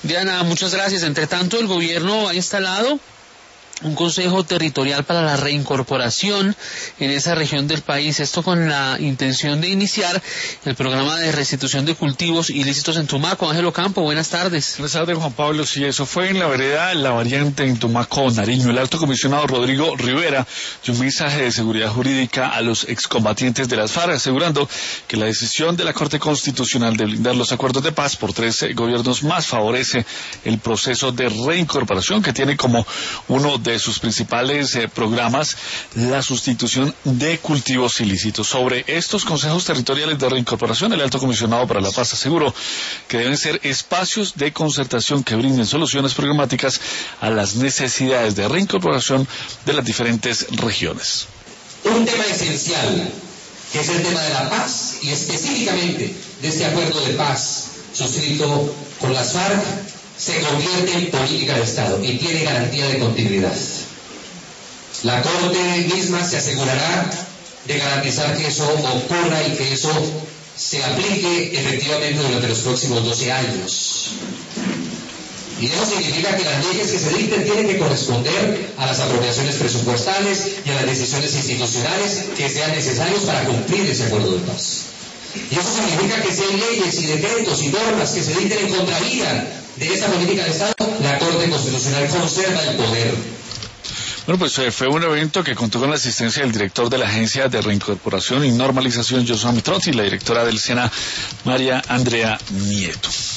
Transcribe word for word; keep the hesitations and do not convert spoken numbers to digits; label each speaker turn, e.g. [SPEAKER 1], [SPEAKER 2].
[SPEAKER 1] Diana, muchas gracias. Entre tanto, el gobierno ha instalado un consejo territorial para la reincorporación en esa región del país, esto con la intención de iniciar el programa de restitución de cultivos ilícitos en Tumaco. Ángelo Campo, buenas tardes.
[SPEAKER 2] Buenas tardes, Juan Pablo. Sí, eso fue en la vereda La Variante en Tumaco, Nariño. El alto comisionado Rodrigo Rivera dio un mensaje de seguridad jurídica a los excombatientes de las FARC, asegurando que la decisión de la Corte Constitucional de blindar los acuerdos de paz por tres eh, gobiernos más favorece el proceso de reincorporación, que tiene como uno de sus principales eh, programas la sustitución de cultivos ilícitos. Sobre estos consejos territoriales de reincorporación, el alto comisionado para la paz aseguró que deben ser espacios de concertación que brinden soluciones programáticas a las necesidades de reincorporación de las diferentes regiones.
[SPEAKER 3] Un tema esencial, que es el tema de la paz y específicamente de este acuerdo de paz suscrito con las FARC, se convierte en política de Estado y tiene garantía de continuidad. La Corte misma se asegurará de garantizar que eso ocurra y que eso se aplique efectivamente durante los próximos doce años. Y eso significa que las leyes que se dicten tienen que corresponder a las apropiaciones presupuestales y a las decisiones institucionales que sean necesarios para cumplir ese acuerdo de paz. Y eso significa que si hay leyes y decretos y normas que se dicten en contravía de esa política de Estado, la Corte Constitucional conserva el poder.
[SPEAKER 2] Bueno, pues eh, fue un evento que contó con la asistencia del director de la Agencia de Reincorporación y Normalización, Josué Mitrotti, y la directora del SENA, María Andrea Nieto.